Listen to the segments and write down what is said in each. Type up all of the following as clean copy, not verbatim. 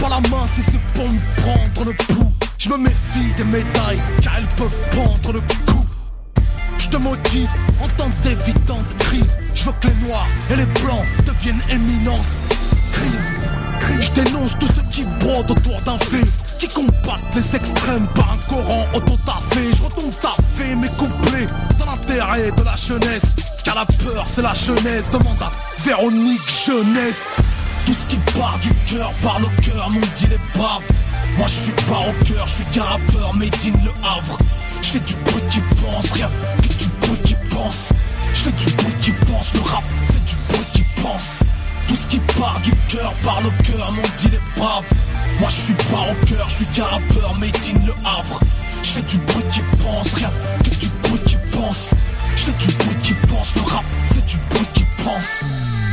pas la main si c'est pour me prendre le pouls. Je me méfie des médailles car elles peuvent prendre le coup. Je te motive en temps d'évidente crise. Je veux que les noirs et les blancs deviennent éminence. Crise. Je dénonce tous ceux qui brodent autour d'un fait, qui combattent les extrêmes par un Coran auto-taffé. Je retourne taffer mes couplets dans l'intérêt de la jeunesse, car la peur c'est la jeunesse. Demande à Véronique Jeunesse. Tout ce qui part du cœur parle au cœur, m'ont dit les baves. Moi je suis pas au cœur, je suis qu'un rappeur made in Le Havre. Je fais du bruit qui pense, rien que du bruit qui pense. Je fais du bruit qui pense, le rap c'est du bruit qui pense. Tout ce qui part du cœur parle au cœur, m'ont dit les braves. Moi je suis pas au cœur, je suis qu'un rappeur made in Le Havre. Je fais du bruit qui pense, rien que du bruit qui pense. Je fais du bruit qui pense, le rap c'est du bruit qui pense.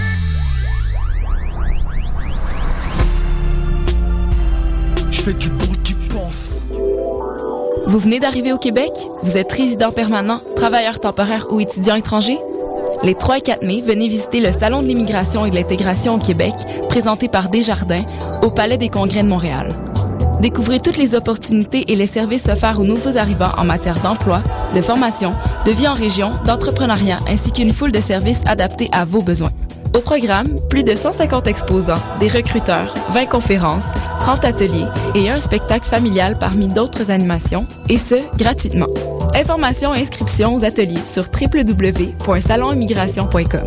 Je fais du bruit qui pense. Vous venez d'arriver au Québec? Vous êtes résident permanent, travailleur temporaire ou étudiant étranger? Les 3 et 4 mai, venez visiter le Salon de l'immigration et de l'intégration au Québec, présenté par Desjardins, au Palais des Congrès de Montréal. Découvrez toutes les opportunités et les services offerts aux nouveaux arrivants en matière d'emploi, de formation, de vie en région, d'entrepreneuriat, ainsi qu'une foule de services adaptés à vos besoins. Au programme, plus de 150 exposants, des recruteurs, 20 conférences, 30 ateliers et un spectacle familial parmi d'autres animations, et ce, gratuitement. Informations et inscriptions aux ateliers sur www.salonimmigration.com. Mesdames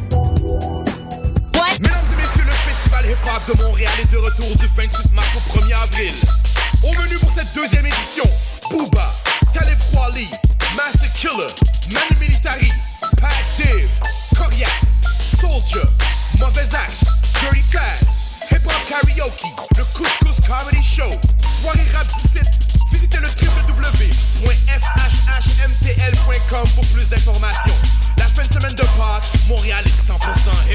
et messieurs, le festival hip-hop de Montréal est de retour du 28 mars au 1er avril. Au menu pour cette deuxième édition, Booba, Talib Kweli, Master Killer, Manu Militari, Pat Div, Coriace, Soldier, Mauvais Acte, Dirty Taz, Hip-Hop Karaoke, le Couscous Comedy Show, soirée rap du site. Visitez le www.fhhmtl.com pour plus d'informations. La fin de semaine de Pâques, Montréal est 100%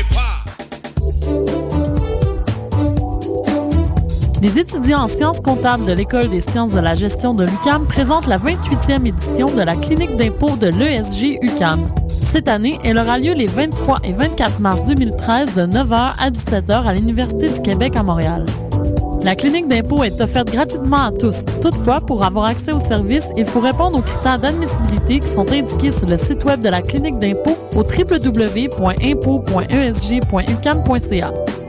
hip-hop. Les étudiants en sciences comptables de l'École des sciences de la gestion de l'UQAM présentent la 28e édition de la clinique d'impôt de l'ESG UQAM. Cette année, elle aura lieu les 23 et 24 mars 2013 de 9h à 17h à l'Université du Québec à Montréal. La clinique d'impôt est offerte gratuitement à tous. Toutefois, pour avoir accès au service, il faut répondre aux critères d'admissibilité qui sont indiqués sur le site web de la clinique d'impôt au www.impôt.esg.uqam.ca.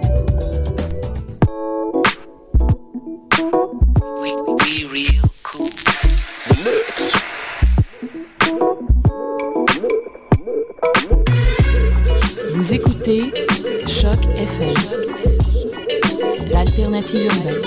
Vous écoutez Choc FM, l'alternative urbaine.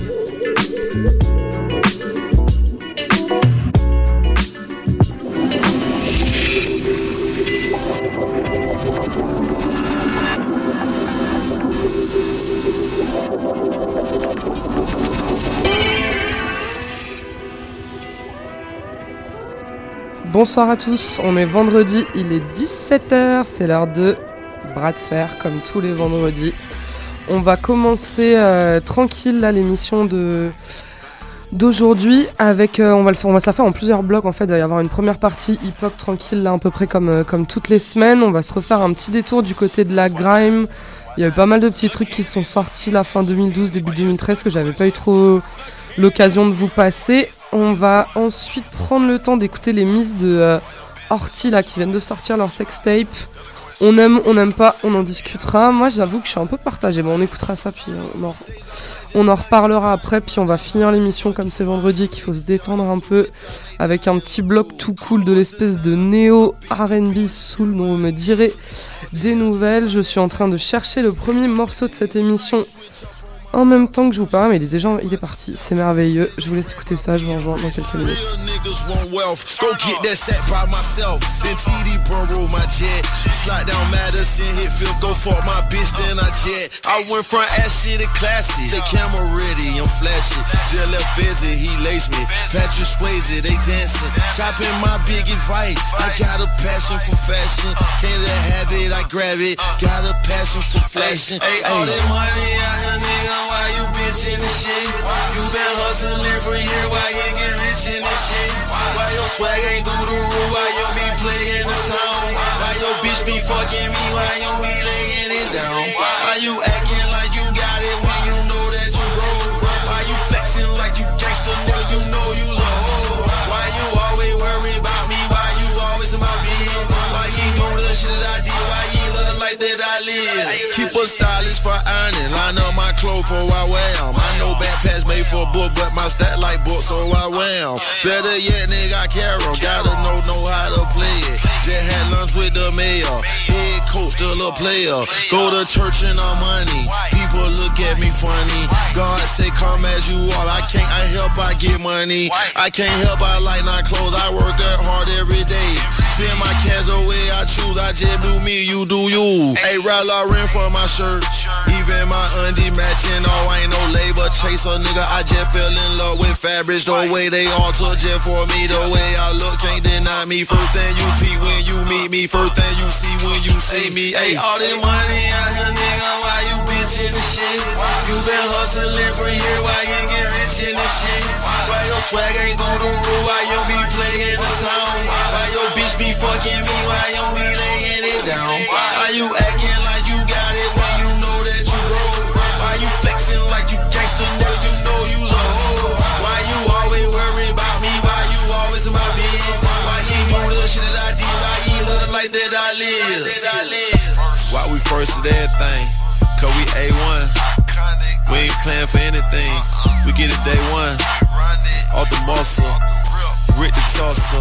Bonsoir à tous, on est vendredi, il est 17h, c'est l'heure de Bras de fer comme tous les vendredis. On va commencer tranquille là l'émission d'aujourd'hui avec on va se la faire en plusieurs blocs en fait. Il va y avoir une première partie hip-hop tranquille là à peu près comme toutes les semaines. On va se refaire un petit détour du côté de la grime. Il y a eu pas mal de petits trucs qui sont sortis la fin 2012 début 2013 que j'avais pas eu trop l'occasion de vous passer. On va ensuite prendre le temps d'écouter les mises de Horty là qui viennent de sortir leur sextape. On aime, on n'aime pas, on en discutera. Moi j'avoue que je suis un peu partagée. Bon, on écoutera ça puis on en reparlera après. Puis on va finir l'émission comme c'est vendredi qu'il faut se détendre un peu avec un petit bloc tout cool de l'espèce de néo R&B soul dont vous me direz des nouvelles. Je suis en train de chercher le premier morceau de cette émission en même temps que je vous parle, mais il est parti, c'est merveilleux. Je vous laisse écouter ça, je vous rejoins dans quelques minutes. Why you bitchin' and shit? You been hustling for years, why you get rich in this shit? Why your swag ain't through the roof, why you be playing the town? Why your bitch be fucking me, why you be laying it down? Why you acting like you got it when you know that you broke? clothes for I wear 'em. I know backpacks made for a book, but my stat like books, so I wear 'em. Better yet, nigga, I carry 'em. Gotta know how to play it. Just had lunch with the mayor. Head coach, still a player. Go to church and I'm money. People look at me funny. God say, come as you are. I can't help, I get money. I can't help, I like not clothes. I work hard every day. Spend my cash the way I choose. I just do me, you do you. Hey, Ralph Lauren for my shirt. Even my undie matching. Oh, I ain't no labor chaser, nigga. I just fell in love with fabrics. The way they alter just for me. The way I look can't deny me. First thing you peep when you meet me. First thing you see when you see me. Hey, all this money out here, nigga. Why you bitchin' and shit? You been hustling for years. Why you get rich in this shit? Why your swag ain't through the roof? Why you be playing the town? Why your bitch be fucking me? Why you be laying it down? Why you acting like you got it when you know that you broke? Why you flexing like you gangster, nigga? You know you's a hoe. Why you always worry about me? Why you always in my bed? Why you do the shit that I did? Why you live the life that I live? Why we first at everything? Cause we A1. We ain't playing for anything. We get it day one. Off the muscle. Grit the tussle.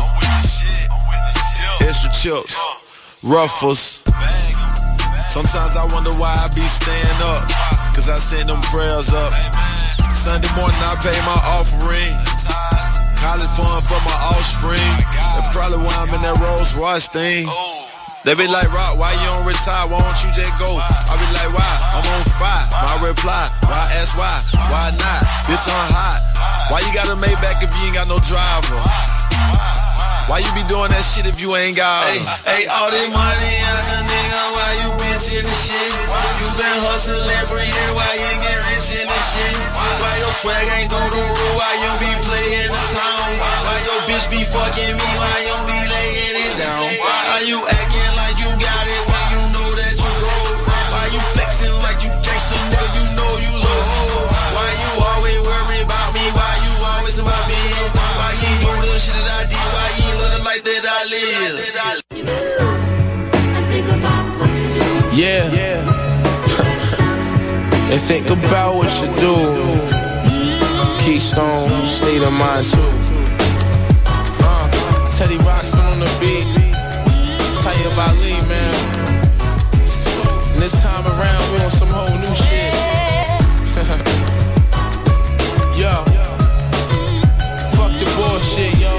Extra chips. Ruffles. Sometimes I wonder why I be staying up. Cause I send them prayers up. Sunday morning I pay my offering. College fund for my offspring. That's probably why I'm in that Rolls Royce thing. They be like, Rock, why you don't retire? Why don't you just go? I be like, why? I'm on fire. My reply, why ask why? Why not? It's on hot. Why you got a Maybach if you ain't got no driver? Why you be doing that shit if you ain't got it? Hey, all this money out here, nigga, why you bitchin' and shit? You been hustling for years, why you get rich in this shit? Why your swag ain't through the roof? Why you be playing the town? Why your bitch be fucking me? Why you be laying it down? Why you acting like you got it when you know that you broke? Why you flexing like you gangster, nigga? You know you's a hoe. Why you always worry about me? Why you always in my bed? Why you do the shit that I did? Why you live the life that I live? Yeah. And think about what you do. Keystone, state of mind too. Teddy Rocksman on the beat. Tell you about Lee, man. And this time around, we on some whole new shit. Yo. Fuck the bullshit, yo.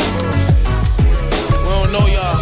We don't know y'all.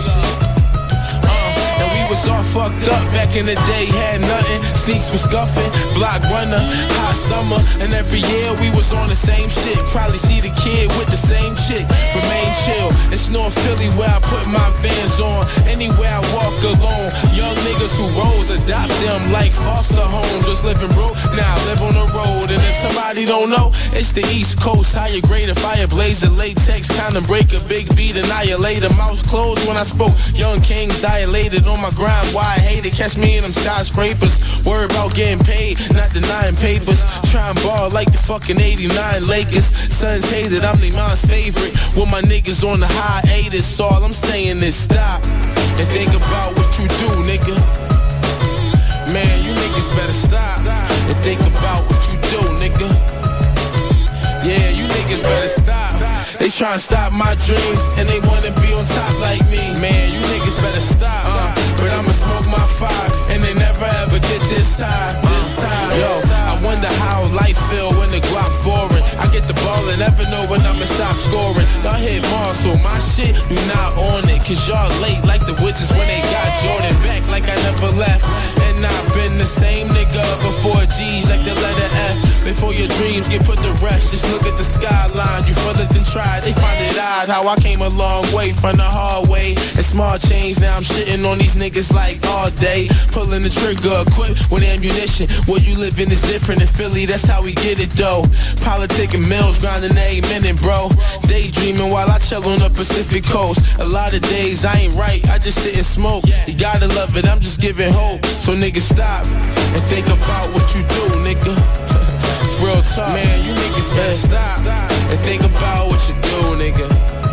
And we was all fucked up back in the day, had nothing. Sneaks was scuffing, block runner, hot summer. And every year we was on the same shit. Probably see the kid with the same chick. Remain chill, it's North Philly where I put my Vans on. Anywhere I walk alone. Young niggas who rose, adopt them like foster homes. Just living broke, now live on the road. And if somebody don't know, it's the East Coast. Higher grade, a fire blazer, latex, kinda break a big beat, annihilate. Mouth closed when I spoke. Young kings dilated on my grind. Why I hate it? Catch me in them skyscrapers. Worry about getting paid, not denying papers. Try and ball like the fucking 89 Lakers. Sons hated, I'm the mom's favorite. With my niggas on the hiatus. All I'm saying is stop and think about what you do, nigga. Man, you niggas better stop and think about what you do, nigga. Yeah, you niggas better stop. They tryna stop my dreams and they wanna be on top like me. Man, you niggas better stop. But I'ma smoke my fire and they never ever get this high. Yo, I wonder how life feel when the Glock foreign. I get the ball and never know when I'ma stop scoring. Y'all hit Mars, so my shit, you not on it. Cause y'all late like the Wizards when they got Jordan back like I never left. And I've been the same nigga before G's like the letter F. Before your dreams get put to rest, just look at the skyline. You feel it then try. They find it odd how I came a long way from the hard way. And small change, now I'm shitting on these niggas like all day. Pulling the trigger, equipped with ammunition. Where you living is different in Philly, that's how we get it though. Politicking mills, grinding every minute, bro. Daydreaming while I chill on the Pacific coast. A lot of days I ain't right, I just sit and smoke. You gotta love it, I'm just giving hope. So niggas stop and think about what you do, nigga. It's real talk. Man, you niggas better stop and think about what you do, nigga.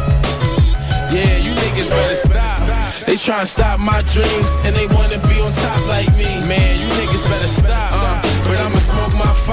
Yeah, you niggas better stop. They tryna stop my dreams and they wanna be on top like me. Man, you niggas better stop. But I'ma smoke my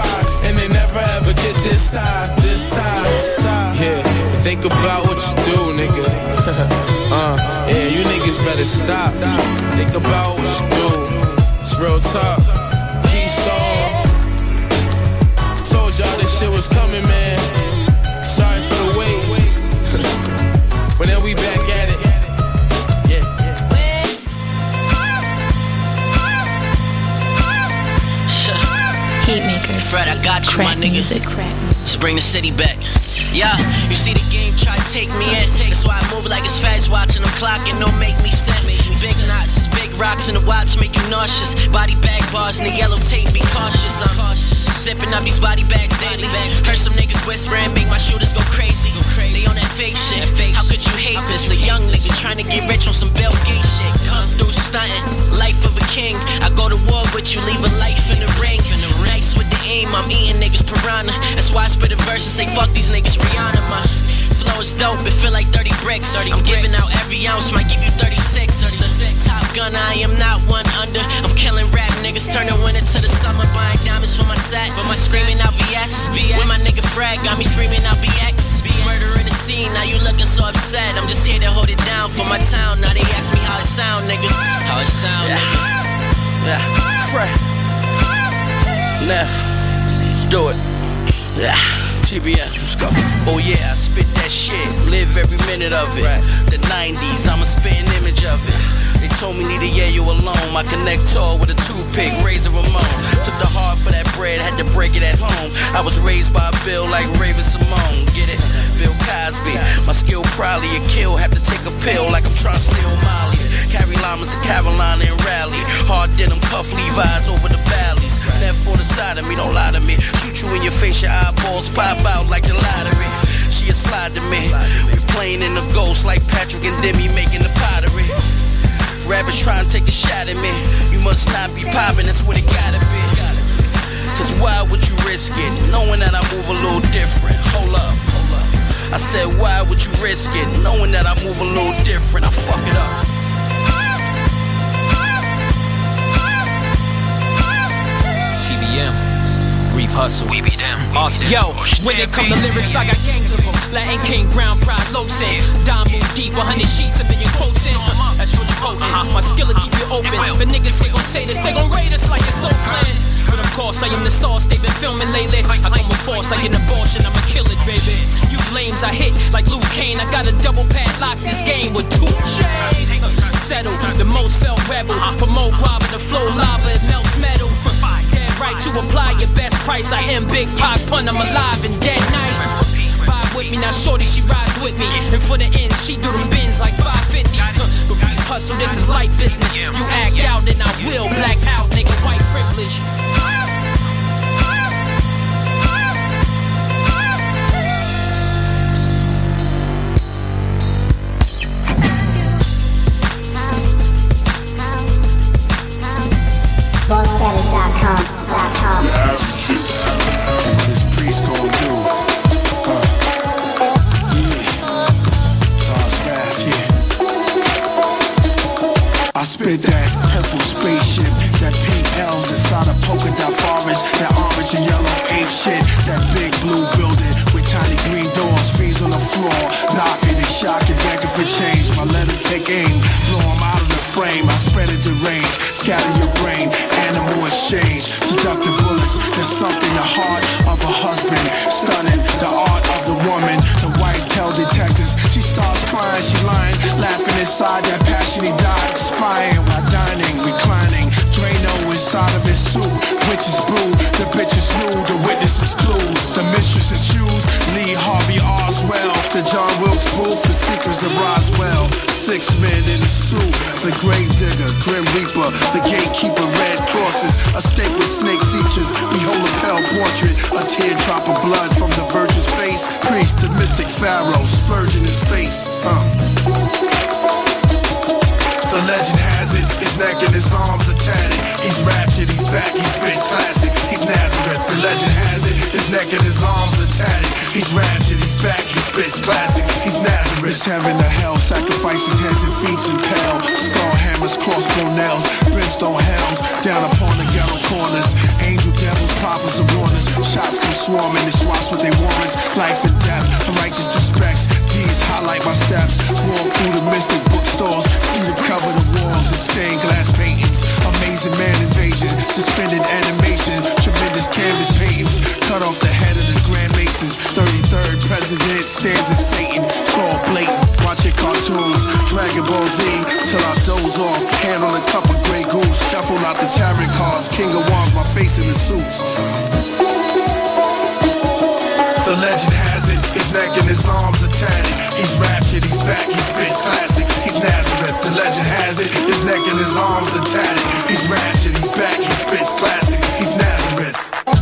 Think about what you do, nigga. Yeah, you niggas better stop. Think about what you do. It's real talk. Keystone. Told y'all this shit was coming, man. Sorry for the wait. But then we back at it. Yeah. Heatmaker. Fred, I got you, my nigga. Music. Let's bring the city back. Yeah, you see the game try to take me in. That's why I move like it's fast, watching them clocking, don't make me sick. Big knots, big rocks in the watch make you nauseous. Body bag bars and the yellow tape, be cautious. I'm zipping up these body bags daily. Heard some niggas whispering, make my shooters go crazy. They on that fake shit. How could you hate this? A young nigga trying to get rich on some Bill Gates shit. Come through stunting, life of a king. I go to war with you, leave a life in the ring. Nice with the aim, I'm eating niggas piranha. That's why I spit a verse and say fuck these niggas Rihanna. My flow is dope, it feel like 30 bricks. I'm giving out every ounce, might give you 36. Top gun, I am not one under. I'm killing rap niggas, turning winter to the summer. Buying diamonds for my set, screaming out VS. With my nigga Frag, got me screaming out BX. Murder in the scene, now you looking so upset. I'm just here to hold it down for my town. Now they ask me how it sound, nigga. How it sound, nigga. Yeah, Frag. Neff, let's do it. Yeah. TBM, let's go. Oh yeah, I spit that shit, live every minute of it. Right. The 90s, I'ma spit an image of it. They told me need a yeah, you alone. My connector with a toothpick, Razor Ramon. Took the hard for that bread, had to break it at home. I was raised by a Bill like Raven Simone, get it? Bill Cosby, my skill probably a kill. Have to take a pill like I'm trying to steal Molly's. Carry llamas to Carolina and rally. Hard denim cuff Levi's over the valleys. Never for the side of me, don't lie to me. Shoot you in your face, your eyeballs pop out like the lottery. She a slide to me. We playing in the ghost like Patrick and Demi making the pottery. Rappers trying to take a shot at me. You must not be popping, that's what it gotta be. Cause why would you risk it, knowing that I move a little different? Hold up. I said why would you risk it, knowing that I move a little different? I fuck it up. Reef Hustle, we be them. Awesome. Yo, when it come to lyrics, I got gangs of them. Latin King, Brown, Pride, Losin. Don move deep, 100 sheets, a million quotes in. That's really potent. My skill will keep you open. The niggas ain't gon' say this, they gon' rate us like it's Oakland. But of course, I am the sauce they've been filming lately. I come with force like an abortion, I'ma kill it, baby. You lames, I hit like Luke Kane. I got a double padlock this game with 2 chains. Settle, the most felt rebel. For more guava, the flow lava, it melts metal. Right, you apply your best price. I am Big Pac, pun, I'm alive and dead nice. Vibe with me, now shorty, she rides with me. And for the end, she do them bins like 550s. But we hustle, this is life business. You act out, and I will black out, nigga, white privilege. BossStatus.com. This priest gon' do. Yeah. God's wrath, yeah. I spit that purple spaceship, that pink elves inside a polka dot forest, that orange and yellow ape shit, that big blue building with tiny green doors, fiends on the floor, knocking and shocking, begging for change. My letter take aim, blow 'em out of the frame. I spread it to range, scatter your brain, animal exchange, seductive bullets that sunk in the heart of a husband, stunning the art of the woman. The wife tell detectives she starts crying, she lying, laughing inside that passion he died, spying while dining, reclining. Drano inside of his suit, witches brew, the bitches knew, the witnesses clues, the mistress's shoes, Lee Harvey Oswald, the John Wilkes Booth, the secrets of Roswell. 6 men in a suit, the grave digger, grim reaper, the gatekeeper, red crosses, a stake with snake features, behold a pale portrait, a teardrop of blood from the virgin's face, priest, the mystic pharaoh, splurging in space. The legend has it, his neck and his arms are tatted. He's raptured, he's back, he spits classic. He's Nazareth, the legend has it, his neck and his arms are tatted. He's raptured, he's back, he spits classic. He's Nazareth. It's heaven to hell, sacrifices, hands and feet impale. Skull hammers, crossbow nails, brimstone helms, down upon the ghetto corners. Angel devils, prophets and warners. Shots come swarming, the swats with their warrants. Life and death, righteous respects. These highlight my steps. Walk through the mystic bookstores. See the cover the walls and stained glass paintings. Amazing man invasion, suspended animation. Tremendous canvas paintings. Cut off the head of the Grand Masons. 33rd president stands as Satan. It's all blatant. Watching cartoons, Dragon Ball Z till I doze off. Hand on a cup of Grey Goose. Shuffle out the tarot cards. King of Wands, my face in the suits. The legend has it, his neck and his arms are tatted. He's raptured, he's back, he spits classic. He's Nazareth. The legend has it, his neck and his arms are tatted. He's raptured, he's back, he spits classic. He's Nazareth.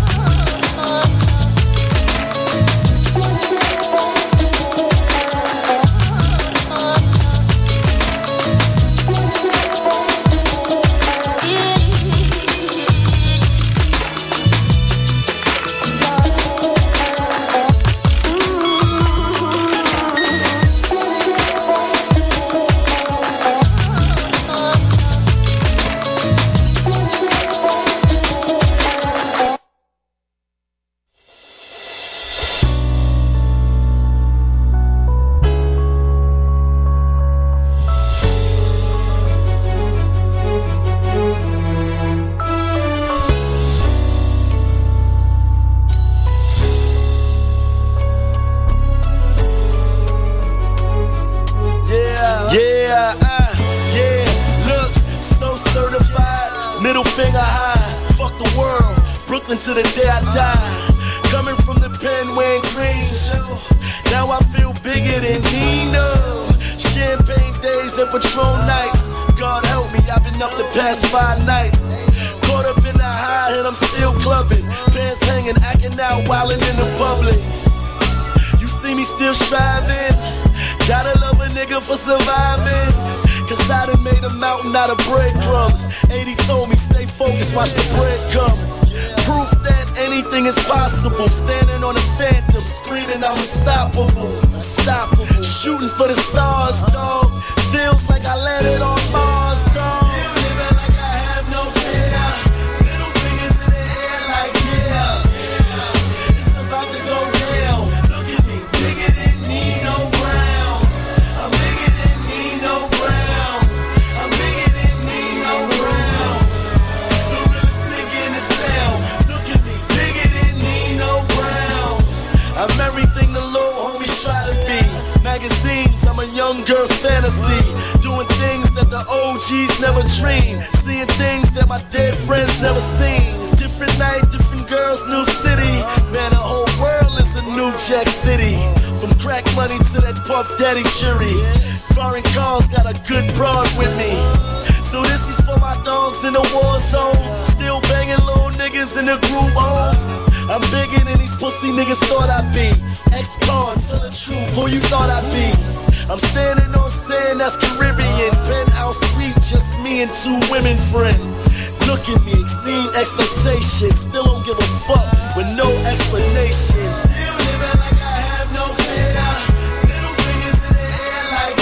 To the day I die, coming from the pen wearing green. Now I feel bigger than Nino. Champagne days and Patron nights. God help me, I've been up the past 5 nights. Caught up in the high and I'm still clubbing. Pants hanging, acting out, wildin' in the public. You see me still striving. Gotta love a nigga for surviving. Cause I done made a mountain out of breadcrumbs. 80 told me stay focused, watch the bread come. Proof that anything is possible. Standing on a phantom, screaming I'm unstoppable. Unstoppable. Shooting for the stars, dog. Feels like I landed on Mars, dog. Still living like I have no fear. Little fingers in the air like yeah. It's about to go down. Look at me, bigger than Nino Brown. I'm bigger than Nino Brown. I'm bigger than Nino Brown. The realest nigga in the town. I'm everything the little homies try to be. Magazines, I'm a young girl's fantasy. Doing things that the OGs never dreamed. Seeing things that my dead friends never seen. Different night, different girls, new city. Man, the whole world is a new Jack City. From crack money to that Puff Daddy jury. Foreign cars got a good broad with me. So this is for my dogs in the war zone. Still banging little niggas in the group homes. I'm bigger than these pussy niggas thought I'd be. Ex-con, tell the truth, who you thought I'd be. I'm standing on sand, that's Caribbean. Penthouse suite, just me and 2 women friends. Look at me, exceed expectations. Still don't give a fuck with no explanation. Still living like I have no fear. Little fingers in the air like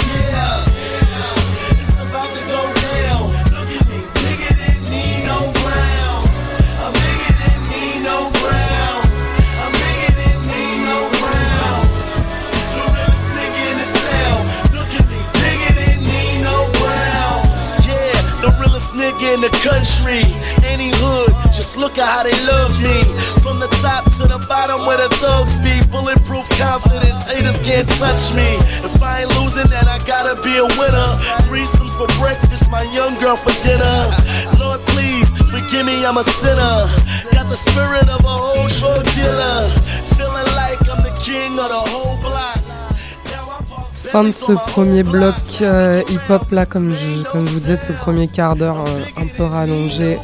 yeah. It's about to go down. Look at me, bigger than Nino Brown. I'm bigger than Nino Brown. I'm bigger than Nino Brown. The realest nigga in the town. Look at me, bigger than Nino Brown. Yeah, the realest nigga in the country. Any hood, just look at how they love me. From the top to the bottom where the thugs be. Bulletproof confidence, haters can't touch me. If I ain't losing, then I gotta be a winner. Threesomes for breakfast, my young girl for dinner. Lord, please, forgive me, I'm a sinner. Got the spirit of a whole drug dealer. Feeling like I'm the king of the whole block. Fin de ce premier bloc hip-hop là, comme je vous disais, de ce premier quart d'heure un peu rallongé.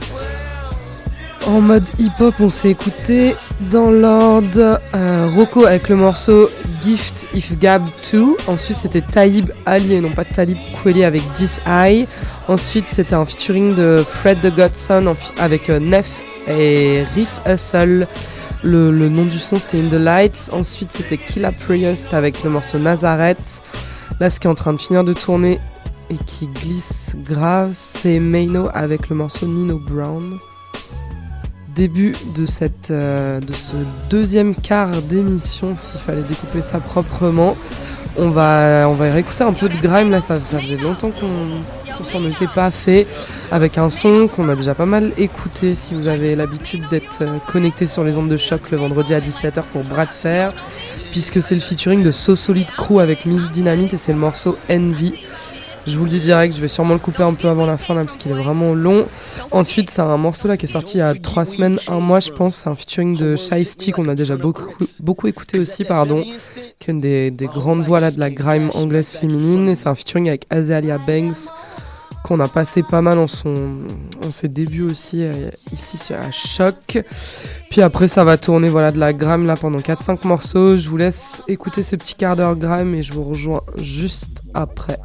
En mode hip-hop, on s'est écouté dans l'ordre Rocco avec le morceau Gift If Gab 2. Ensuite, c'était Talib Ali et non pas Talib Kweli avec This Eye. Ensuite, c'était un featuring de Fred the Godson avec Neff et Riff Hustle. Le nom du son, c'était In the Lights. Ensuite, c'était Killa Priest avec le morceau Nazareth. Là, ce qui est en train de finir de tourner et qui glisse grave, c'est Maino avec le morceau Nino Brown. début de ce deuxième quart d'émission, s'il fallait découper ça proprement. On va réécouter un peu de grime, là ça faisait longtemps qu'on s'en était pas fait, avec un son qu'on a déjà pas mal écouté si vous avez l'habitude d'être connecté sur les ondes de choc le vendredi à 17h pour Bras de Fer, puisque c'est le featuring de So Solid Crew avec Miss Dynamite et c'est le morceau Envy. Je vous le dis direct, je vais sûrement le couper un peu avant la fin là parce qu'il est vraiment long. Ensuite, c'est un morceau là qui est sorti il y a 3 semaines, 1 mois je pense. C'est un featuring de Shiesty qu'on a déjà beaucoup écouté aussi, qui est une des grandes voix là de la grime anglaise féminine. Et c'est un featuring avec Azalea Banks qu'on a passé pas mal en ses débuts aussi ici sur la Choc. Puis après ça va tourner de la grime là pendant 4-5 morceaux. Je vous laisse écouter ce petit quart d'heure grime et je vous rejoins juste après.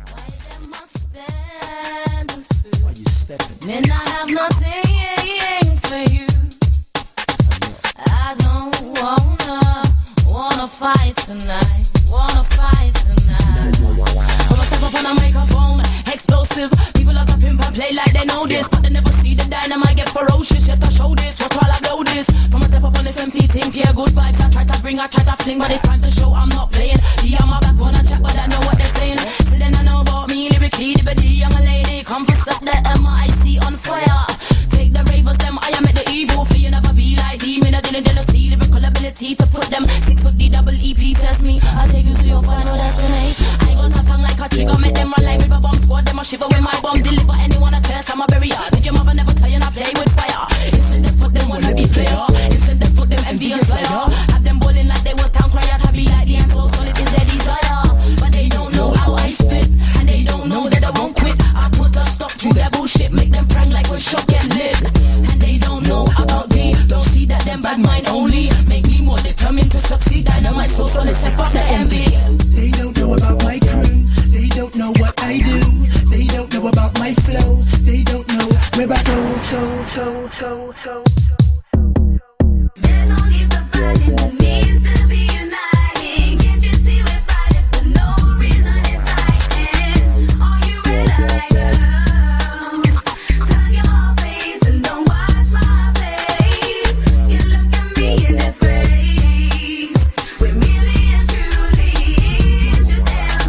Man, I have nothing for you. I don't wanna fight tonight. Come on, step up on a microphone, explosive. People are tapping and play like they know this, but they never see the dynamite get ferocious. Yet I show this, what while I blow this. From a step up on this MC thing, yeah, good vibes. I try to fling, but it's time to show I'm not playing. Yeah, I'm back on a chat, but I know what they're saying. So then I know about me, lyrically, the body, I'm a lady. Come for set the MIC on fire. Take the ravers, them, I am at the evil. Feel you never be like demon, I didn't see lyrical ability to put them 6 foot D double EP test me. I take you to your final destiny. I got a tongue like a trigger, make them run like river bomb squad. Them a shiver when my bomb deliver. Anyone a test, I'm a barrier. Did your mother never tell you not play with fire? Isn't that for them wanna be player? Isn't that for them envious slayer? Have them bowling like they was town crier. Happy like the end, so solid is their desire. But they don't know how I spit, and they don't know that I won't quit. I put a stop to their bullshit, make them prank like when shop get lit. And they don't know about D, don't see that them bad mind only make me more determined to succeed. Dynamite so solid, set up the envy. They don't know about my crew, they don't know what I do, they don't know about my flow, they don't know where I go. There's no need for fighting, there needs to be uniting. Can't you see we're fighting for no reason exciting? Are you ready, girls? Turn your face and don't watch my face. You look at me in this way. We're really and truly just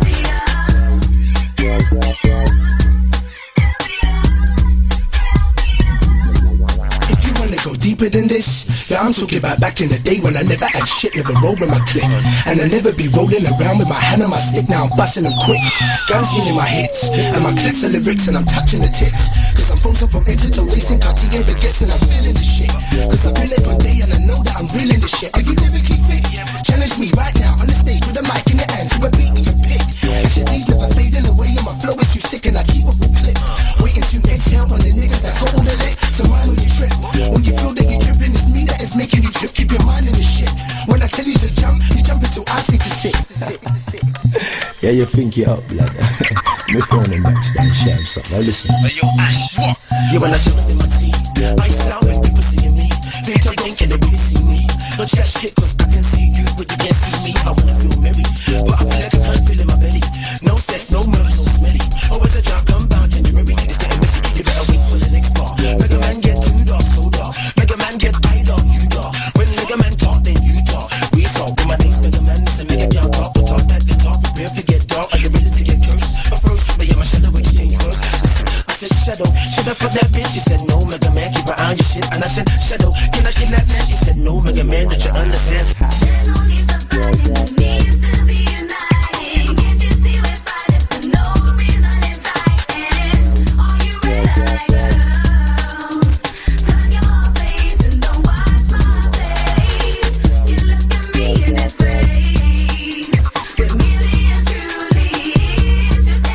If you wanna go deeper than this, yeah, I'm talking about back in the day when I never had shit, never rolled with my clip. And I never be rolling around with my hand on my stick, now I'm busting them quick. Guns in my hits, and my clips are lyrics and I'm touching the tits. Cause I'm frozen from head to toe, racing Cartier baguettes and I'm feeling the shit. Cause I've been there for day and I know that I'm reeling the shit. Are you lyrically fit? Challenge me right now on the stage with a mic in the hand to a beat you can pick. And shit, these never fading away and my flow is too sick and I keep up with clip. Waiting to exhale on the niggas that got all the lit. So mind when you trip, when you feel that you're tripping, it's me that is making you trip. Keep your mind in the shit. When I tell you to jump, you jump until I say to sit. Yeah, you think you're up, blood. Me phone and backstage, share something. Now listen. Hey, yo, Ash, what? Yeah, when I jump in my team, I style when people seeing me. Think I think can they really see me? Don't chat shit, cause I can see you, but you can't see me. I wanna feel merry, but I feel like I can't feel in my belly. No sex, no mirror, so smelly. Always a job, come bound, January. It's getting messy, you better wait for the next bar. Mega man get too dark, so dark. Mega man get eye dark, you dark. When Mega man talk, then you talk. We talk, when my name's Mega man, listen, Mega can't talk, but talk that they talk. Prepare to get dark, are you ready to get cursed? I froze, but yeah, my shadow exchange words. Listen, I said shadow, for that bitch. He said no, Mega man, keep an eye on your shit. And I said shadow, can I kill that man? He said no, Mega man, don't you understand? There's no need for fighting, there needs to be uniting. Can't you see we're fighting for no reason exciting? Are you ready, girls? Turn your face and don't watch my face. You look at me in this way. We're really and truly just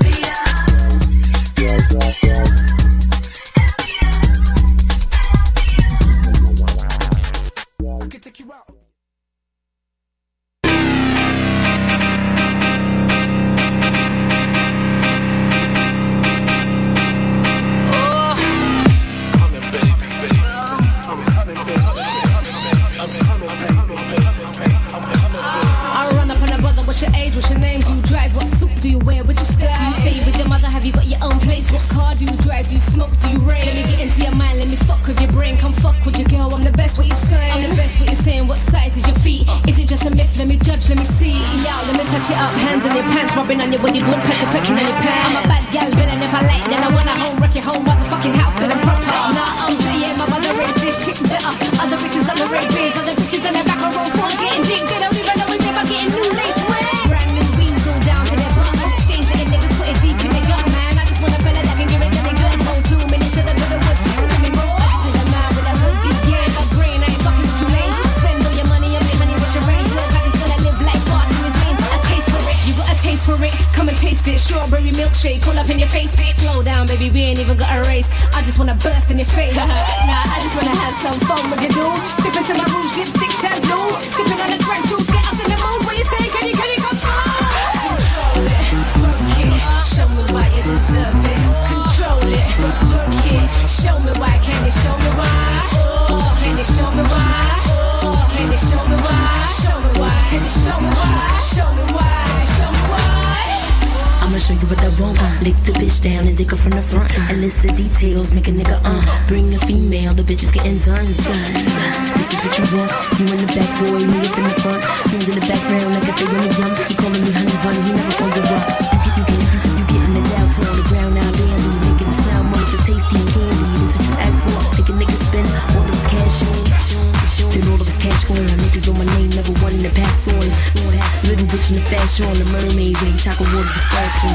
I can take you out. What's your age, what's your name? Do you drive? What suit do you wear? Would you stay? Do you stay with your mother? Have you got your own place? What car do you drive? Do you smoke? Do you rain? Let me get into your mind, let me fuck with your brain. Come fuck with your girl That's what you're saying, what size is your feet? Is it just a myth? Let me judge, let me see. Yo, let me touch it up, hands in your pants, rubbing on your body, woodpecker pecking on your pants. I'm a bad gal, villain, if I like, then I wanna home, wreck your whole motherfucking house, good and proper. Nah, I'm playing, my mother raised this chick better. Other bitches on the red beers, other bitches in the back of roll for getting dick good. I don't even know if they're getting new lace wear. Brand new beans all down to their butt. Exchange it, niggas put it deep in the gut, man. I just want a fella that can give it to me good. Hold 2 minutes, should have done it with to me more. I just need a man with a good deep game. My brain ain't fucking too lame. Spend all your money on me, honey, what's your range? Look, I just wanna live like boss in this lanes. A taste for it, you got a taste for it. Come and taste it. Strawberry milkshake, pull up in your face, bitch. Slow down, baby, we ain't even got a race. I just wanna burst in your face. Nah, I just wanna have some fun with you, dude. Sipping to my rouge, lipstick, tas, no. Sipping on the swag juice, get us in the mood. What you say? Can you come on? Control it, work it. Show me why you deserve it. Control it, work it. Show me why, can you show me why? Oh, can you show me why? Oh, can you show me why? Show me why, can you show me why? Show me why, show me why? I'ma show you what I want. Lick the bitch down and dick her from the front. And list the details, make a nigga bring a female, the bitch is getting done. This is what you want. You in the back, boy, me up in the front. Swings in the background like if they want to jump. He calling me honey bun, he never gonna give up. You getting it down to on the ground now, dandy. Making it sound more like tasty candy. This is what you ask for. Make a nigga spend all of his cash on. Then all of his cash gone. Niggas know my name, never one in the past on. Little bitch in the fashion, the mermaid ring, chocolate water pistachio.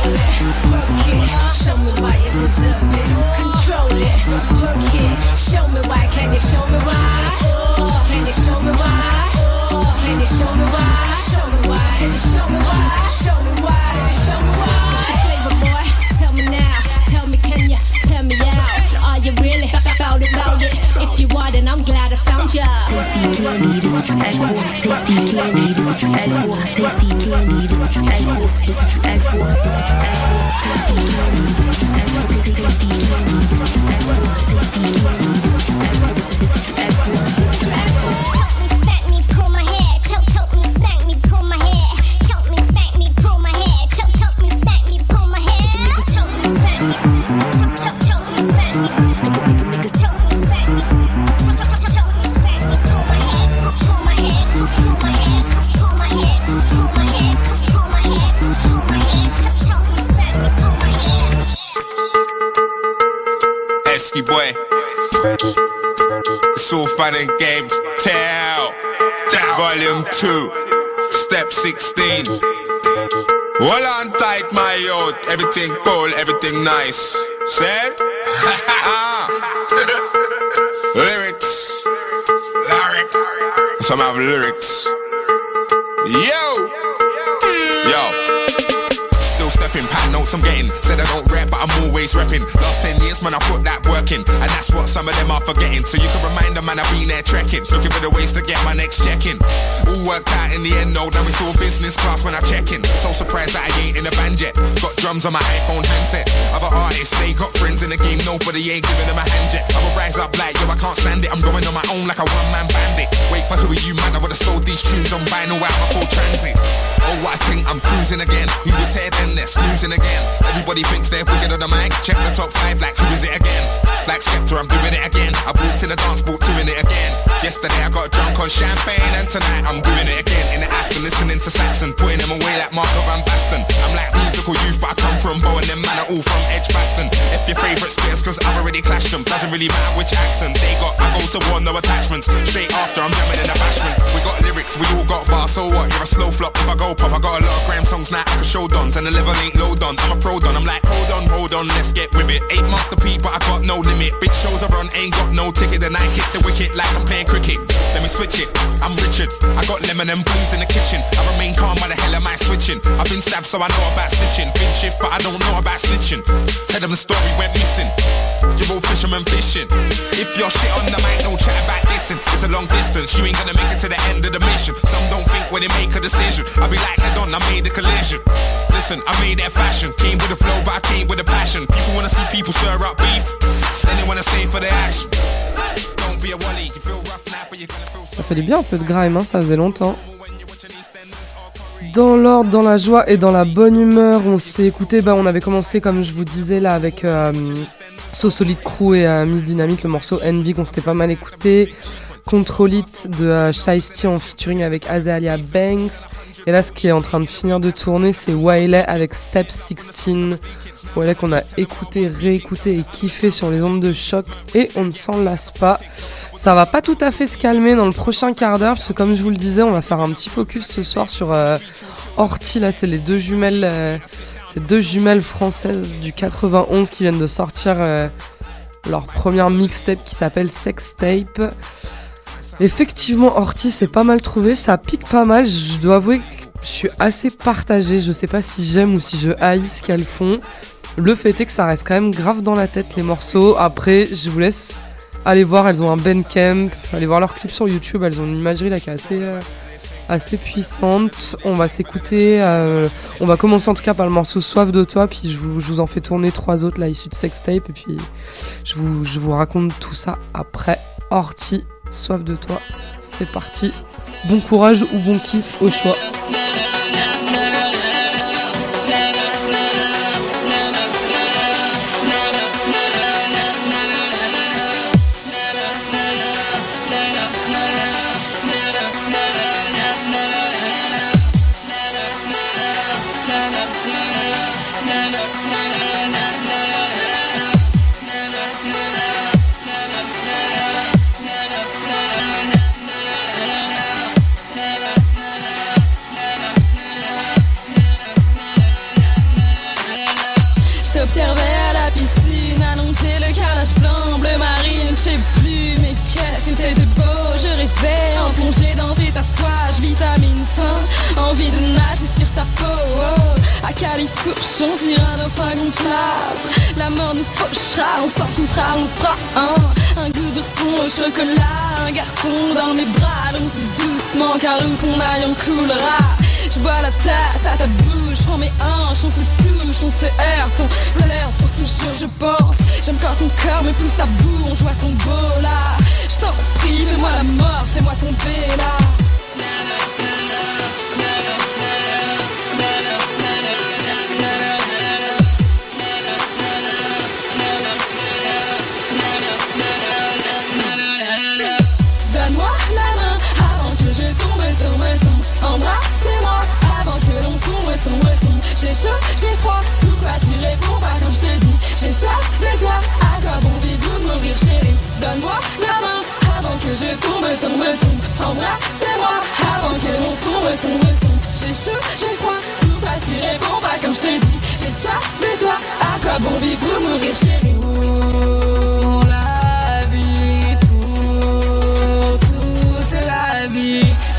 Work it, show me why you deserve it. Control it, work it, show me why. Can you show me why? Oh, can you show me why? Oh, can you show me why? Show me why? Can you show me why? Show me why? Show me why? Flavor boy, tell me now. Tell me, can you tell me out? Are you really about it? If you are, then I'm glad I found ya. Tasty candy, this is what you ask for. Tasty candy, this is what you ask for. Tasty candy, this is what you ask for. This is what you ask for. This is what you ask for. Tasty candy, this is what you ask for. Tasty candy, this is what you ask for. Tasty candy, this is what you ask for. This is what you ask for. This is what you ask for. Choke me, spank me, pull my hair. Choke me, spank me, pull my hair. Choke me, spank me, pull my hair. Choke me, spank me, pull my hair. Choke me, spank me, choke me, spank me. Esky boy, it's all fun and games. Tell, volume 2, step 16. Hold on tight, my youth. Everything cool, everything nice. Said? Lyrics. Some have lyrics. Yo. Still stepping, pan notes I'm getting. Said I don't rap, but I'm always repping. Last 10 years, man, I put that work in. And that's what some of them are forgetting. So you can remind them, man, I've been there trekking. Looking for the ways to get my next check-in. All worked out in the end, no. Now it's all business class when I check in. So surprised that I ain't in a band yet. Got drums on my iPhone handset. Other artists, they got friends in the game. Nobody ain't giving them a hand yet. I will rise up like, yo, I can't stand it. I'm going on my own like a one-man bandit. Wait for who are you, man? I would've sold these tunes on vinyl out my full transit. Oh, what I think, I'm cruising again. Who was here then? They're snoozing again. Everybody thinks they're wicked on the mic. Check the top 5 like, who is it again? Like Skepta, I'm doing it again. I walked in the dance ball, doing it again. Yesterday I got drunk on champagne, and tonight I'm doing it again. In the Aston, listening to Saxon, putting them away like Marco Van Basten. I'm like musical youth, but I come from Bow, and them man are all from Edgbaston. If your favourite squares, cause I've already clashed them. Doesn't really matter which accent they got. I go to war, no attachments. Straight after, I'm jamming in a bashment. We got lyrics, we all got bars, so what? You're a slow flop. If I go pop, I got a lot of gram songs now. I can show dons, and the level ain't low done. I'm a pro don. I'm like, hold on, let's get with it. 8 months to peep, but I got no limit. Big shows I run, ain't got no ticket. Then I hit the wicket like I'm playing cricket. Let me switch it, I'm Richard. I got lemon and blues in the kitchen. I remain calm, why the hell am I switching? I've been stabbed, so I know about snitching. Big shift, but I don't know about snitching. Tell them the story went missing. You're all fishermen fishing. If you're shit on the mic, don't chat about dissing. It's a long distance, you ain't gonna make it to the end of the mission. Some don't think when they make a decision. I be like, head on, I made the collision. Listen, I made that fashion. Came with the flow, but I came with a passion. People wanna see people stir up beef, then they wanna stay for the action. Don't be a wally, you feel rough now, but you're gonna feel. Ça fait du bien un peu de grime, hein, ça faisait longtemps. Dans l'ordre, dans la joie et dans la bonne humeur, on s'est écouté, on avait commencé comme je vous disais là avec So Solid Crew et Miss Dynamique, le morceau Envy qu'on s'était pas mal écouté. Control It de Shiesty en featuring avec Azealia Banks. Et là, ce qui est en train de finir de tourner, c'est Wiley avec Step 16. Wiley qu'on a écouté, réécouté et kiffé sur les ondes de choc. Et on ne s'en lasse pas. Ça va pas tout à fait se calmer dans le prochain quart d'heure, parce que comme je vous le disais, on va faire un petit focus ce soir sur Horty. Là, c'est les deux jumelles françaises du 91 qui viennent de sortir leur première mixtape qui s'appelle Sextape. Effectivement, Horty, c'est pas mal trouvé, ça pique pas mal. Je dois avouer que je suis assez partagée. Je sais pas si j'aime ou si je haïs ce qu'elles font. Le fait est que ça reste quand même grave dans la tête, les morceaux. Après, je vous laisse aller voir, elles ont un Bandcamp. Allez voir leurs clips sur YouTube, elles ont une imagerie là qui est assez puissante. On va s'écouter, on va commencer en tout cas par le morceau Soif de toi, puis je vous en fais tourner 3 autres là issus de Sextape, et puis je vous raconte tout ça après. Horty, Soif de toi, c'est parti. Bon courage ou bon kiff au choix. En plongée dans tes tatouages, vitamine fin, envie de nager sur ta peau. À Califourche, on dira d'un fin gonflable. La mort nous fauchera, on s'en foutra, on fera un goût de son au chocolat. Un garçon dans mes bras, allons-y doucement, car où qu'on aille on coulera. Je bois la tasse à ta bouche, prends mes hanches, on se touche, on se heurte, on flirte pour toujours je pense. J'aime quand ton cœur me pousse à bout, on joue à ton beau là. Je t'en prie, fais-moi la mort, fais-moi tomber là. Donne-moi la main avant que je tombe. Embrassez-moi avant que l'on sombre. J'ai chaud, j'ai froid, pourquoi tu réponds pas quand je te dis j'ai soif de toi, à quoi bon vivre de mourir chérie. Donne-moi la main avant que je tombe. Embrassez-moi avant que l'on sombre. J'ai chaud, j'ai froid, pourquoi tu réponds pas quand je te dis j'ai soif de toi, à quoi bon vivre de mourir chérie. Pour la vie, pour toute la vie.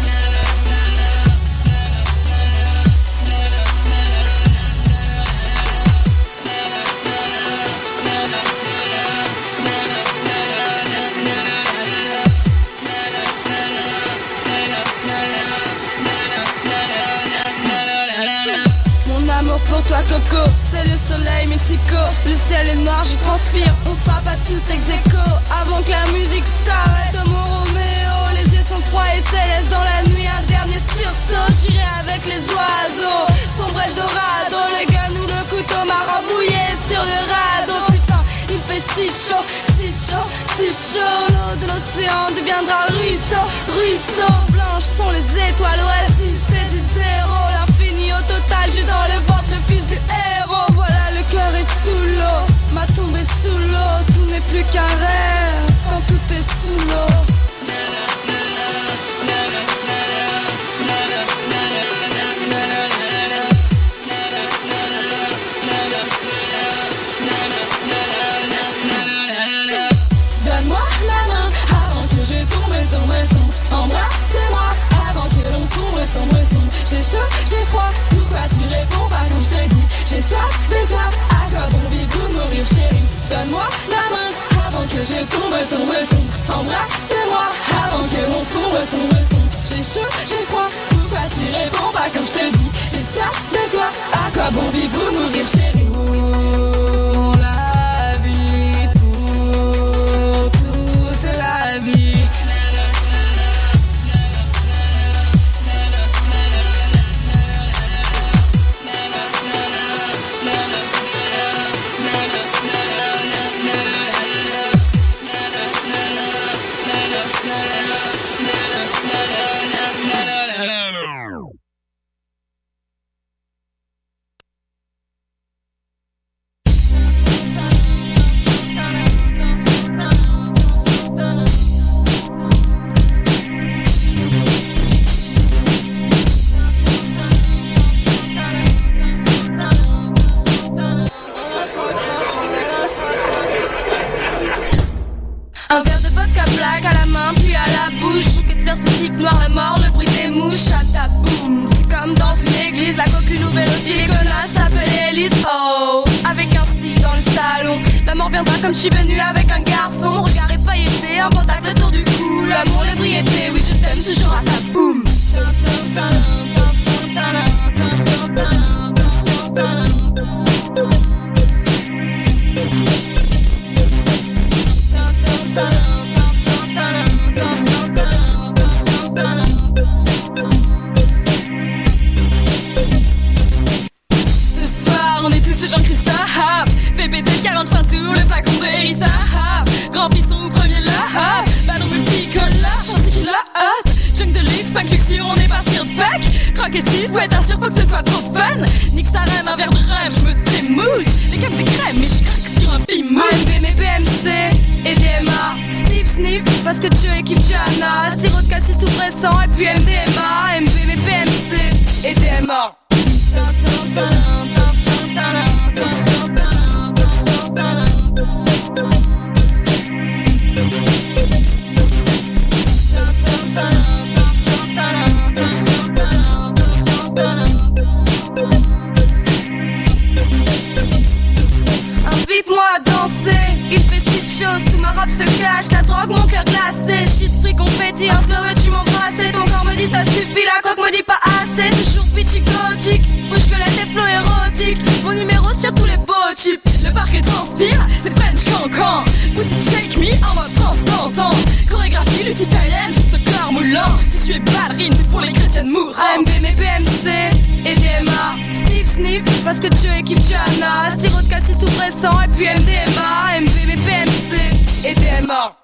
Pour toi Coco, c'est le soleil Mexico. Le ciel est noir, j'y transpire, on sera pas tous ex-aequo. Avant que la musique s'arrête, mon Roméo. Les yeux sont froids et célestes dans la nuit, un dernier sursaut. J'irai avec les oiseaux, sombre Eldorado. Les gars nous le couteau m'a rembouillé sur le radeau. Putain, il fait si chaud, si chaud, si chaud. L'eau de l'océan deviendra ruisseau. Blanches sont les étoiles, oasis, c'est du zéro. L'infini au total, j'ai dans le ventre le fils du héros. Voilà, le cœur est sous l'eau, ma tombe est sous l'eau. Tout n'est plus qu'un rêve quand tout est sous l'eau. Donne-moi la main avant que je tombe. Embrassez-moi avant que l'on sombre. J'ai chaud, j'ai froid, pourquoi tu réponds pas quand je te dis j'ai soif de toi, à quoi bon vivre ou mourir chérie. Donne-moi la main avant que je tombe. Embrassez-moi avant que l'on sombre. J'ai chaud, j'ai froid, pourquoi tu réponds pas quand je te dis j'ai soif de toi, à quoi bon vivre ou mourir chérie. Pour la vie, pour toute la vie. mouches à ta boum. C'est comme dans une église, la coque nouvelle aussi, les connasses s'appelle Elise. Oh, avec un cil dans le salon, la mort viendra comme je suis venue avec un garçon. Mon regard est pailleté, un pentacle autour du cou. L'amour, l'ébriété, oui je t'aime toujours à ta boum. Jean-Christophe, fait péter 45 tours, le flacon de Hérissa. Grand fisson au premier là, ballon multicolore, chantier qui la hot. Junk de luxe, pas de luxure, on est pas sûr de fuck. Croque et si, souhaite sûr, faut que ce soit trop fun. Nique sa rêve, un verre de rêve, j'me trémousse. Les câbles des crèmes, mais j'craque sur un pimousse. AMV, mes BMC, et DMA, sniff, sniff, parce que Dieu équipe Jana. Sirop de cassis sous pressant, et puis MDMA. AMV, mes BMC, et DMA. Invite-moi à danser, il fait si chaud, sous ma robe se cache la drogue, mon cœur glacé. Shit free confetti, un slow et tu m'embrasses. Ton corps me dit ça suffit, la coque me dit pas assez. Toujours bitchy gothique, bouche violette et flow érotique. Mon numéro sur tous les beaux types. Le parquet transpire, c'est French cancan. Boutique shake me, en mode France d'antan. Chorégraphie luciférienne, juste corps moulant. Si tu es ballerine, c'est pour les chrétiennes mourantes. AMB, mes BMC, et DMA, sniff, sniff, parce que Dieu équipe Jana. Sirop de cassis sous pressant, et puis MDMA. AMB, mes BMC, et DMA.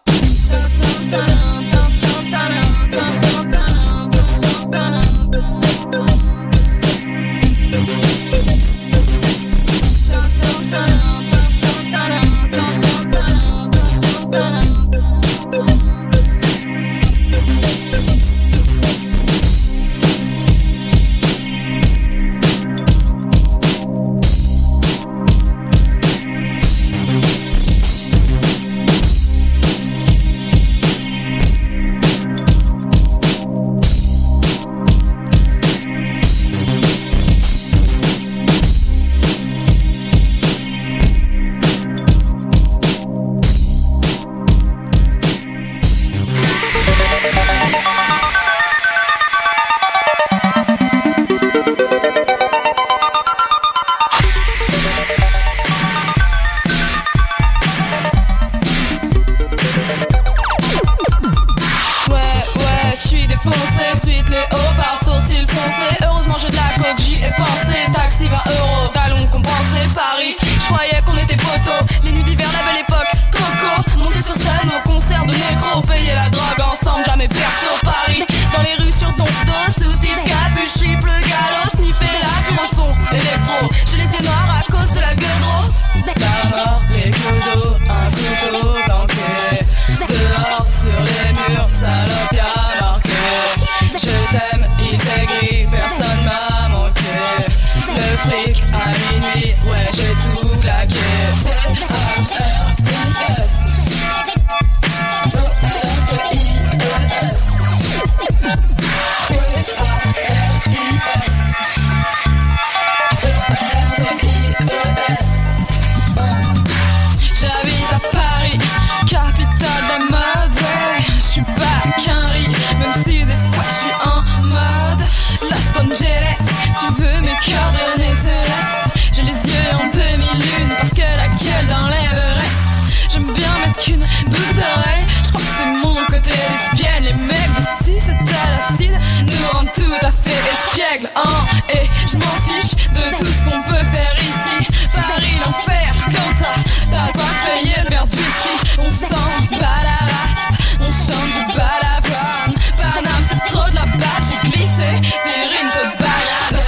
Et je m'en fiche de tout ce qu'on peut faire ici. Paris, l'enfer, quand t'as quoi payer le verre de whisky. On sent pas la race, on chante du balavoine. Paname, c'est trop de la balle, j'ai glissé sur une peu de balade.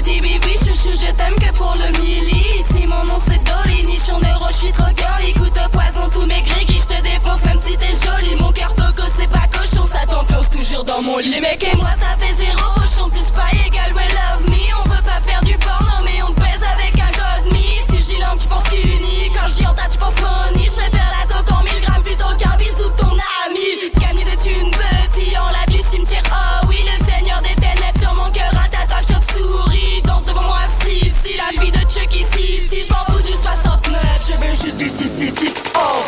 Baby, oui, chouchou, je t'aime que pour le milli. Si mon nom c'est Dolly, nichon euro, je suis trop girly. Goûte au poison, tous mes gris, je te défonce même si t'es jolie. Mon cœur toco, c'est pas cochon, ça t'enfonce toujours dans mon lit. Les mecs et moi, ça fait zéro, chante plus pas égal, well love me. On veut pas faire du porno, mais on te baise avec un god me. Si je dis l'un, tu penses uni. Quand je dis en tas, tu penses money. Je préfère la coke en 1000 grammes plutôt qu'un bisou de ton ami. Gagner des thunes, petit en la du cimetière, oh oui, le seigneur des ténèbres sur mon cœur, à ta toque, chauve-souris. Danse devant moi, si, la fille de Chuck ici, si je m'en fous du 69, je veux juste du 666, oh.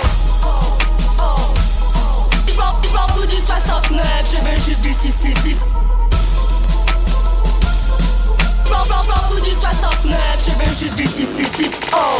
Je m'en fous du 69, je veux juste du 666. Je m'en fous du 69, je veux juste du 666, oh.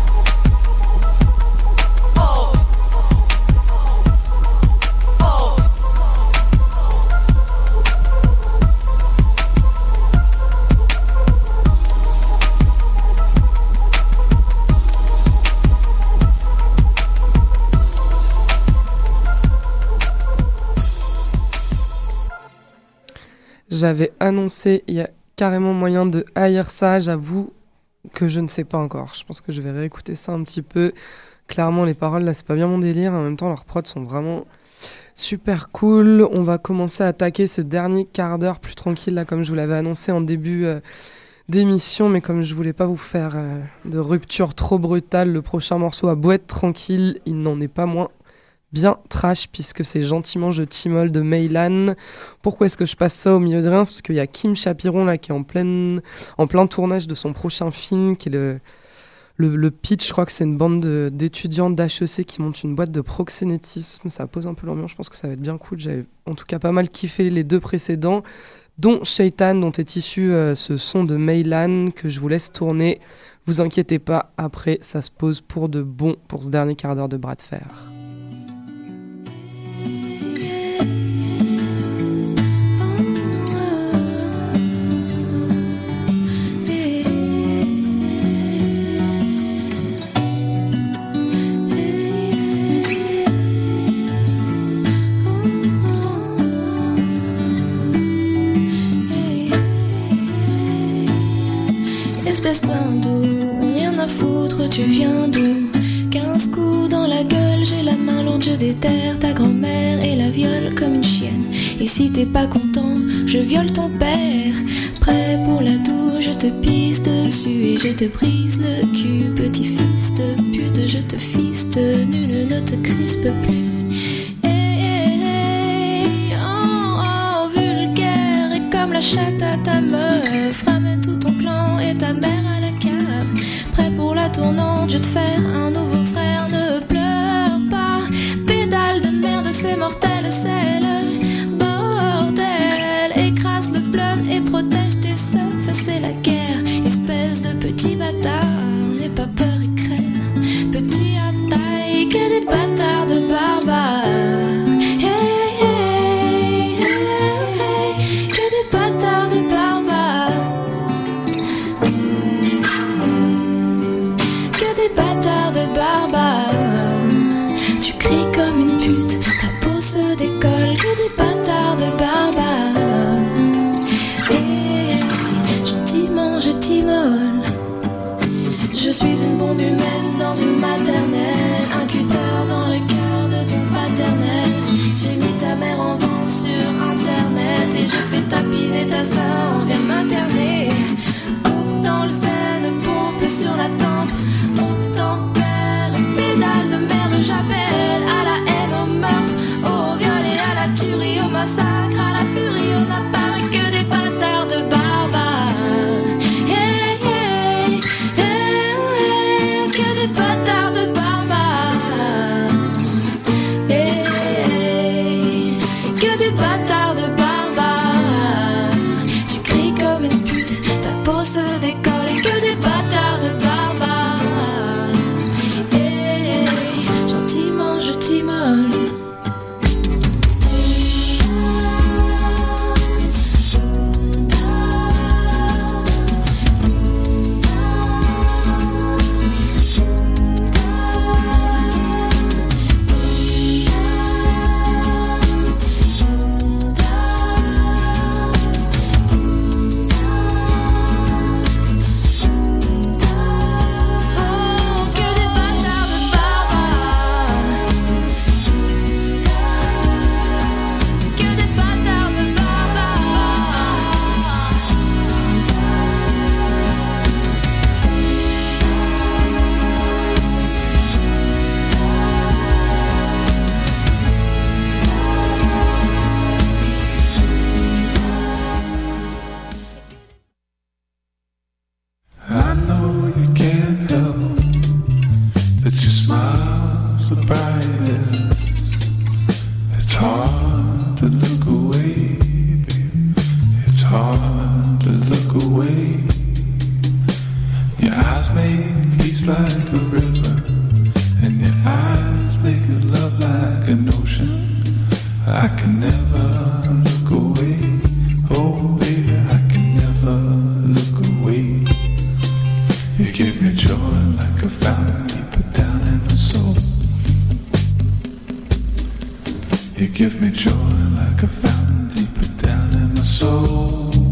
J'avais annoncé, il y a carrément moyen de haïr ça, j'avoue que je ne sais pas encore. Je pense que je vais réécouter ça un petit peu. Clairement, les paroles, là, c'est pas bien mon délire. En même temps, leurs prods sont vraiment super cool. On va commencer à attaquer ce dernier quart d'heure plus tranquille, là, comme je vous l'avais annoncé en début d'émission. Mais comme je voulais pas vous faire de rupture trop brutale, le prochain morceau a beau être tranquille, il n'en est pas moins bien trash, puisque c'est Gentiment Je T'Immole de Meylan. Pourquoi est-ce que je passe ça au milieu de rien? C'est parce qu'il y a Kim Chapiron là, qui est en plein tournage de son prochain film, qui est le pitch. Je crois que c'est une bande d'étudiants d'HEC qui montent une boîte de proxénétisme. Ça pose un peu l'ambiance, je pense que ça va être bien cool. J'avais en tout cas pas mal kiffé les deux précédents, dont Shaitan, dont est issu ce son de Meylan, que je vous laisse tourner. Vous inquiétez pas, après ça se pose pour de bon pour ce dernier quart d'heure de bras de fer. Espèce d'hindou, rien à foutre, tu viens d'où? 15 coups dans la gueule, j'ai la main lourde, je déterre ta grand-mère et la viole comme une chienne. Et si t'es pas content, je viole ton père. Prêt pour la douche, je te pisse dessus et je te brise le cul. Petit fils de pute, je te fiste, nul ne te crispe plus. Oh, vulgaire et comme la chatte à ta meuf. Ramène tout ton clan et ta mère à la cave. Prêt pour la tournante, je te fais un nouveau frère. Ne pleure pas, pédale de merde, c'est mortel, c'est le bordel. Écrase le plun et protège tes seufs, c'est la guerre. Espèce de petit bâtard, n'aie pas peur et crème. Petit à taille, que des bâtards de barbares. Tu cries comme une pute, ta peau se décolle, que des bâtards de barbares. Et gentiment je t'immole. Je suis une bombe humaine dans une maternelle, un cutter dans le cœur de ton paternel. J'ai mis ta mère en vente sur internet et je fais tapiner ta sœur, viens materner. Coupe dans le Seine, pompe sur la tempe, coupe ton père, pédale de merde, j'appelle à la brighter. It's hard to look away, baby. It's hard to look away. Your eyes make peace like a river, and your eyes make it love like an ocean. I can never look away. Oh baby, I can never look away. You give me joy like a fountain deeper down in my soul. You give me joy like a fountain deeper down in my soul.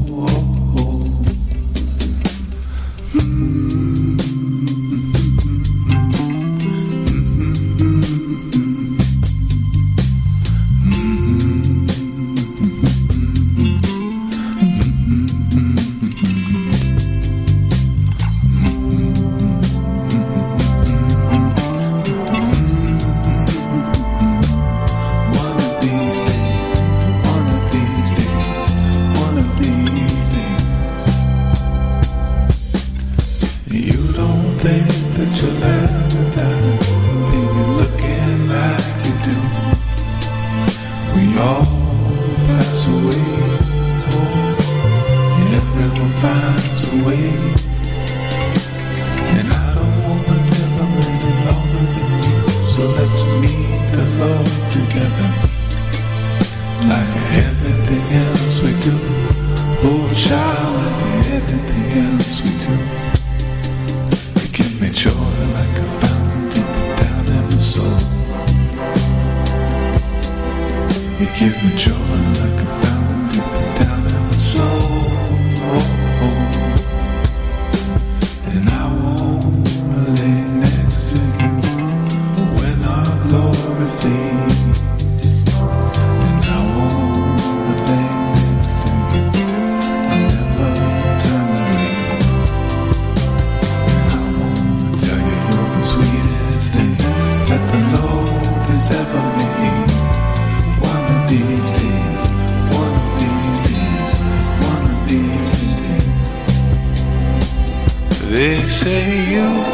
They say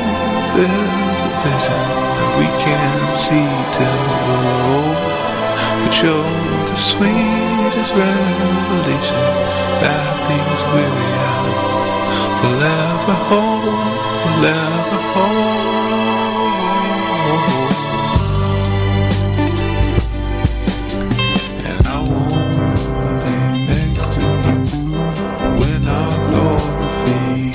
there's a vision that we can't see till we're old, but you're the sweetest revelation that these weary eyes will ever hold, will ever hold. And I won't lay next to you when our glory fades.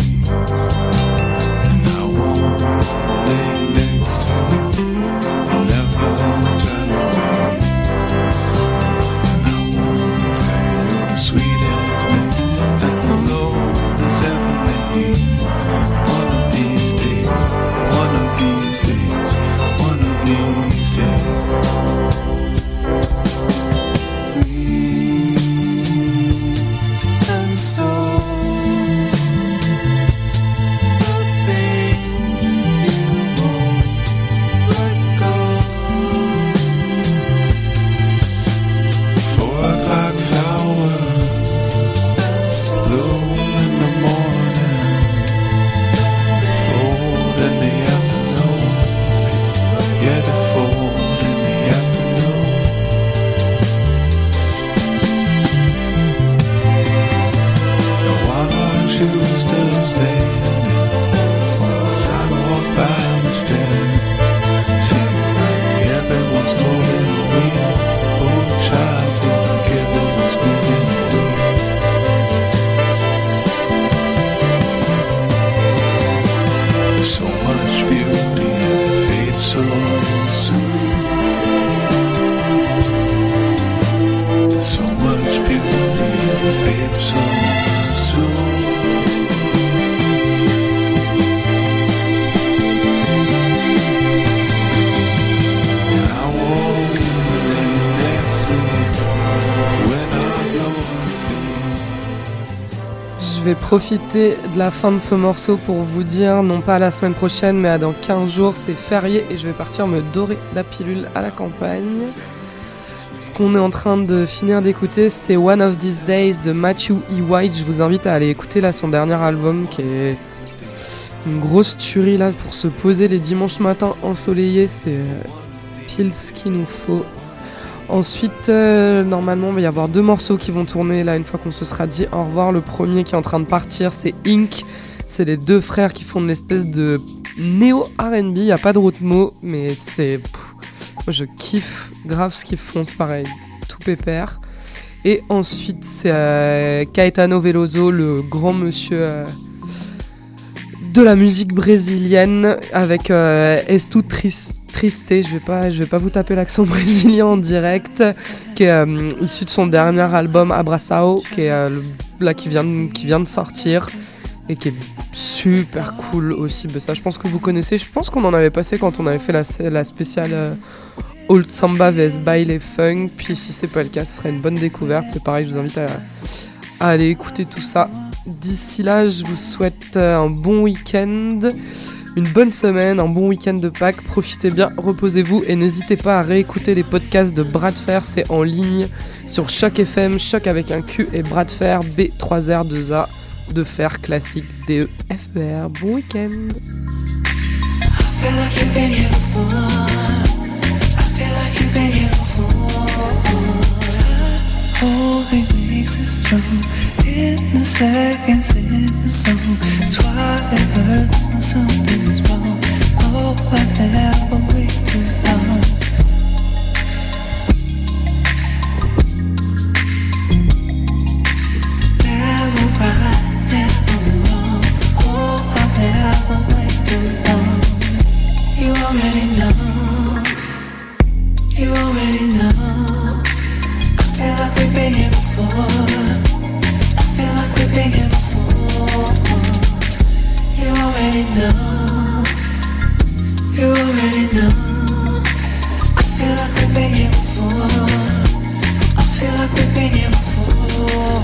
Je vais profiter de la fin de ce morceau pour vous dire, non pas la semaine prochaine, mais à dans 15 jours, c'est férié et je vais partir me dorer la pilule à la campagne. Ce qu'on est en train de finir d'écouter, c'est One of These Days de Matthew E. White. Je vous invite à aller écouter là son dernier album qui est une grosse tuerie là pour se poser les dimanches matins ensoleillés. C'est pile ce qu'il nous faut. Ensuite, normalement, il va y avoir 2 morceaux qui vont tourner là une fois qu'on se sera dit au revoir. Le premier qui est en train de partir, c'est Ink. C'est les 2 frères qui font une espèce de néo-R&B. Il n'y a pas de rythme, mais c'est... moi, je kiffe grave ce qu'ils font, c'est pareil, tout pépère. Et ensuite, c'est Caetano Veloso, le grand monsieur de la musique brésilienne, avec Estu Triste. Je vais pas vous taper l'accent brésilien en direct, qui est issu de son dernier album Abraçao, qui est là qui vient de sortir et qui est super cool aussi. Ça, je pense que vous connaissez. Je pense qu'on en avait passé quand on avait fait la spéciale Old Samba vs Baile Funk. Puis si c'est pas le cas, ce serait une bonne découverte. C'est pareil, je vous invite à aller écouter tout ça. D'ici là, je vous souhaite un bon week-end. Une bonne semaine, un bon week-end de Pâques, profitez bien, reposez-vous et n'hésitez pas à réécouter les podcasts de Bras de Fer, c'est en ligne sur Choc FM, Choc avec un Q et Bras de Fer, B3R2A, de fer classique, DEFER. Bon week-end. In the seconds, in the song, that's why it hurts when something's wrong. Oh, I never wait too long. Never right, never wrong. Oh, I never wait too long. You already know. You already know. I feel like we've been here before. Feel like we've been here before. You already know. You already know. I feel like we've been here before. I feel like we've been here before.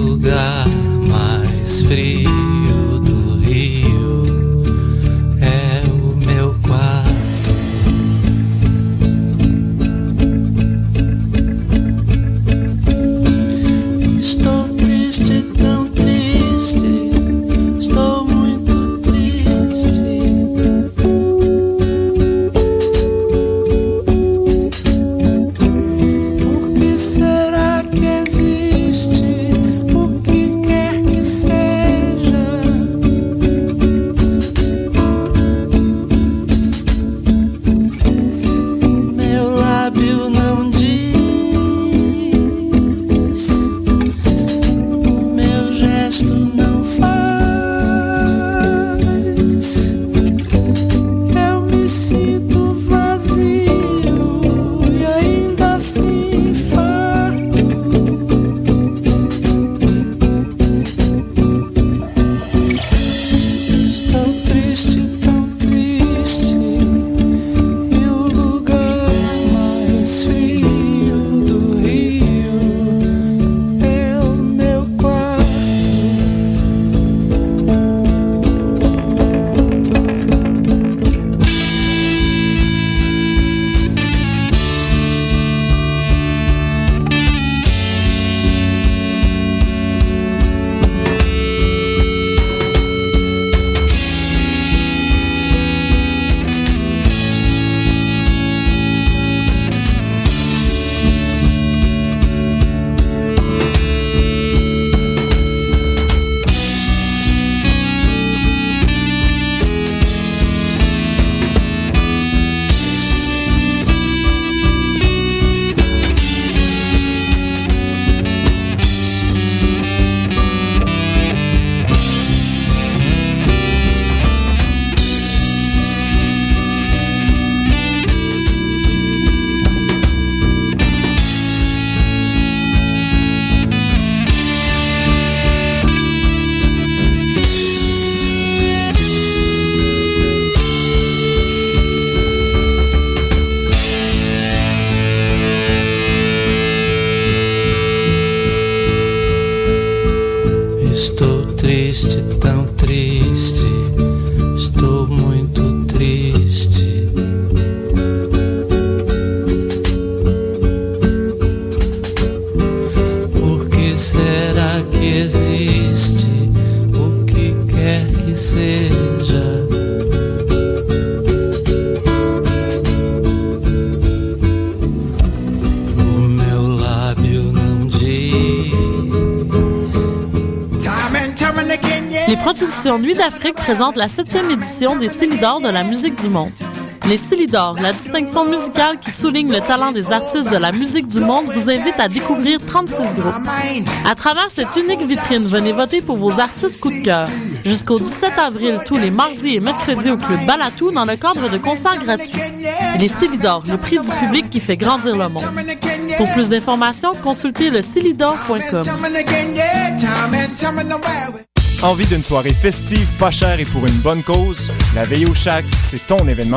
Frio do Rio é productions Nuit d'Afrique présentent la 7e édition des Célidors de la musique du monde. Les Célidors, la distinction musicale qui souligne le talent des artistes de la musique du monde, vous invite à découvrir 36 groupes. À travers cette unique vitrine, venez voter pour vos artistes coup de cœur. Jusqu'au 17 avril, tous les mardis et mercredis au Club Balatou dans le cadre de concerts gratuits. Les Célidors, le prix du public qui fait grandir le monde. Pour plus d'informations, consultez le celidor.com. Envie d'une soirée festive, pas chère et pour une bonne cause? La Veille au Shack, c'est ton événement